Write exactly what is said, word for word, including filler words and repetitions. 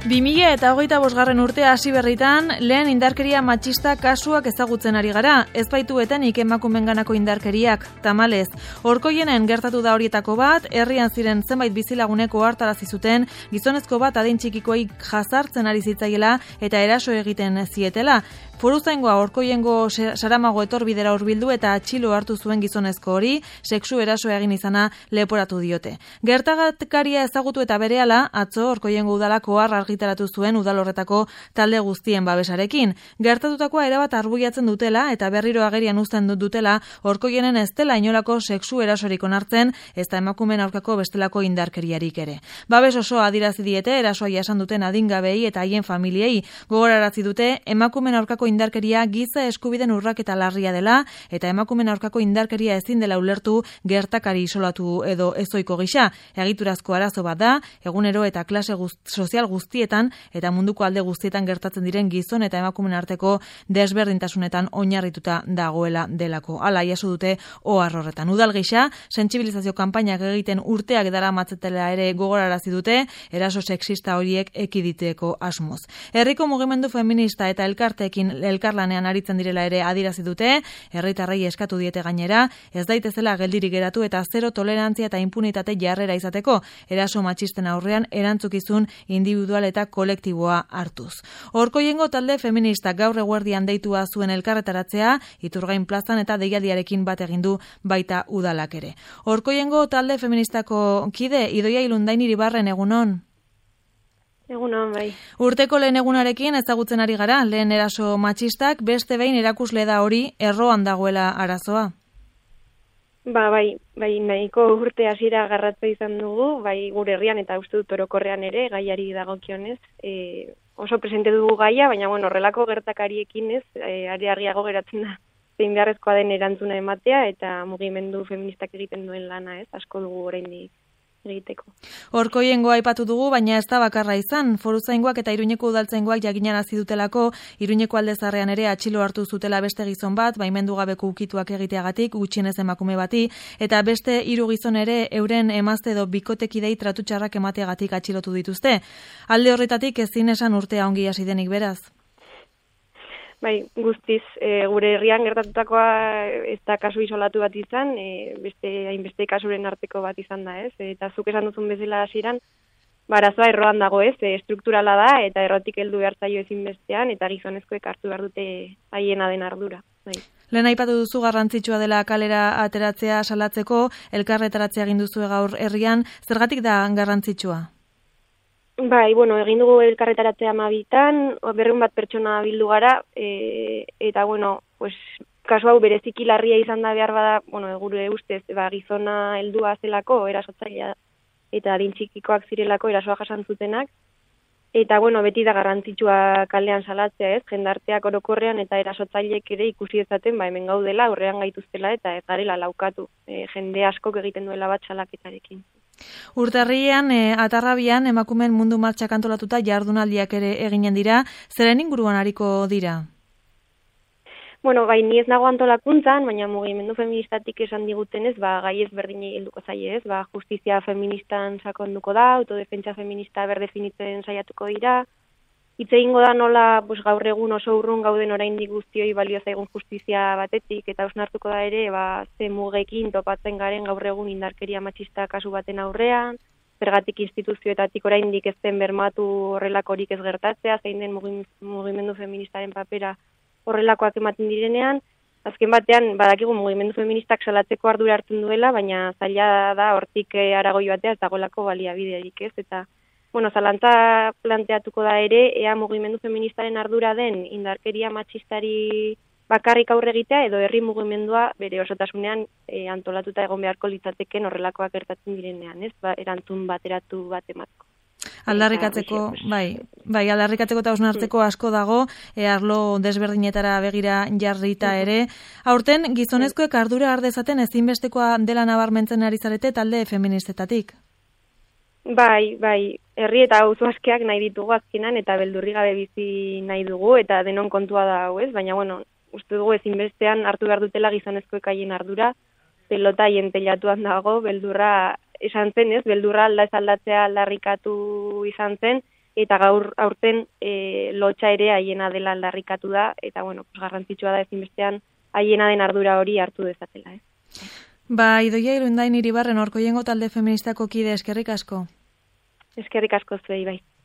bi mila eta hogeita bosgarren urtea hasi berritan, lehen indarkeria matxista kasuak ezagutzen ari gara, ez baitu etenik emakumenganako indarkeriak, tamalez. Orkoienen gertatu da horietako bat, herrian ziren zenbait bizilaguneko hartarazi zuten, gizonezko bat adin txikikoei jazartzen ari zitzaiela eta eraso egiten zietela. Foruzaingoa Orkoiengo Saramago etorbidera hurbildu eta atxilo hartu zuen gizonezko hori, sexu eraso egin izana leporatu diote. Gertakaria ezagutu eta berehala, atzo Orkoiengo udalako har argitaratu zuen udal horretako talde guztien babesarekin. Gertatutakoa erabat arbuiatzen dutela eta berriro agerian uzten dutela Orkoienen ez dela inolako sexu erasorik onartzen, ez da emakumeen aurkako bestelako indarkeriarik ere. Babes osoa adierazi diete erasoa jasan duten adingabei eta haien familiei, gogorarazi dute emakumeen aurkako indarkeria giza eskubiden urraketa larria dela eta emakumeen aurkako indarkeria ezin dela ulertu gertakari isolatu edo ezoiko gisa. Egiturazko arazo bat da, egunero eta klase guzt, sozial guztietan eta munduko alde guztietan gertatzen diren gizon eta emakumeen arteko desberdintasunetan oinarrituta dagoela delako. Hala jaso dute ohar horretan. Udal gisa, sentsibilizazio kanpainak egiten urteak daramatzetela ere gogorarazi dute, eraso sexista horiek ekiditeko asmoz. Herriko mugimendu feminista eta elkarteekin elkarlanean aritzen direla ere adierazi dute, herritarrei eskatu diete gainera, ez daitezela geldirik geratu eta zero tolerantzia eta impunitate jarrera izateko, eraso matxisten aurrean erantzukizun individual eta kolektiboa hartuz. Orkoiengo talde feminista gaur eguerdian deitua zuen elkarretaratzea, Iturgain plazan eta deialdiarekin bat egin du baita udalak ere. Orkoiengo talde feministako kide, Idoia Ilundain Iribarren, egunon? Egunon, bai. Urteko lehen egunarekin ezagutzen ari gara, lehen eraso matxistak, beste behin erakusle da hori erroan dagoela arazoa. Ba, bai, bai, nahiko urte hasiera garratza izan dugu, bai gure herrian eta uste dut orokorrean ere, gaiari dagokionez, e, oso presente dugu gaia, baina bueno, horrelako gertakariekin ez, e, are argiago geratzen da, zein beharrezkoa den erantzuna ematea, eta mugimendu feministak egiten duen lana ez, asko dugu oraindik egiteko. Orkoiengoa aipatu dugu, baina ez da bakarra izan. Foruzaingoak eta Iruñeko udaltzaingoak jakinarazi dutelako, Iruñeko aldezarrean ere atxilo hartu zutela beste gizon bat, baimendu gabeko ukituak egiteagatik, gutxienez emakume bati, eta beste hiru gizon ere euren emazte edo bikotekidei tratu txarrak emateagatik atxilotu dituzte. Alde horretatik ezin esan urtea ongi hasi denik beraz. Bai, guztiz, e, gure herrian gertatutakoa ez da kasu isolatu bat izan, e, beste hainbeste kasuren arteko bat izan da, ez? Eta zuk esan duzun bezala hasieran, barazoa erroan dago, ez? E, strukturala da eta errotik heldu behar zaio ezinbestean eta gizonezkoek hartu behar dute haiena den ardura. Bai. Lehen aipatu duzu garrantzitsua dela kalera ateratzea salatzeko, elkarretaratzea egin duzu gaur herrian, zergatik da garrantzitsua? Bai, bueno, egin dugu elkarretaratzea hamabitan, berrehun bat pertsona bildu gara, e, eta, bueno, pues, kasu hau bereziki larria izan da behar bada, bueno, gure ustez, ba, gizona heldua zelako, erasotzailea, eta adin txikikoak zirelako erasoa jasan zutenak, eta, bueno, beti da garrantzitsua kalean salatzea, ez, jendarteak orokorrean eta erasotzaileek ere ikusi dezaten, ba, hemen gaudela, aurrean gaituztela, eta ez garela laukatu, e, jende askok egiten duela bat salaketarekin. Urtarrian, e, atarrabian, emakumeen mundu martxak antolatuta jardunaldiak ere eginen dira, zeren inguruan ariko dira? Bueno, bai, ni ez nago antolakuntzan, baina mugimendu feministatik esan digutenez, ba, gai ezberdinei helduko zaie ez, ba, justizia feministan sakonduko da, autodefentsa feminista berdefinitzen saiatuko dira, hitz egingo da nola pues, gaur egun oso urrun gauden oraindik guztioi balio zaigun justizia batetik, eta hausnartuko da ere, ba, ze mugekin topatzen garen gaur egun indarkeria matxista kasu baten aurrean, zergatik instituzioetatik oraindik ez den bermatu horrelakorik ez gertatzea, zein den mugimendu feministaren papera horrelakoak ematen direnean, azken batean badakigu mugimendu feministak salatzeko ardura hartzen duela, baina zaila da hortik arago joatea ez dagoelako baliabiderik ez, eta bueno, zalantza planteatuko da ere, ea mugimendu feministaren ardura den indarkeria matxistari bakarrik aurre egitea, edo herri mugimendua bere osotasunean e, antolatuta egon beharko litzateken horrelakoak gertatzen direnean, ez? Ba, erantzun bateratu bat emateko. Aldarrikatzeko, bai, bai, aldarrikatzeko eta osnartzeko asko dago, e, arlo desberdinetara begira jarrita ere. Aurten, gizonezkoek ardura har dezaten ezinbestekoa dela nabarmentzen ari zarete talde feministetatik. Bai, bai, herri eta auzo askeak nahi ditugu azkenan eta beldurri gabe bizi nahi dugu eta denon kontua da hau, ez? Baina, bueno, uste dugu ezinbestean hartu behar dutela gizonezkoek haien ardura, pelota haien teilatuan dago, beldurra esan zen, ez? Beldurra alda ez aldatzea aldarrikatu izan zen, eta gaur aurten e, lotxa ere haiena dela aldarrikatu da, eta bueno, pues, garrantzitsua da ezinbestean haiena den ardura hori hartu dezatela. Eh? Ba, Idoia Irundain Iribarren Orkoiengo talde feministako kide, eskerrik asko. Eskerrik asko zuei bai.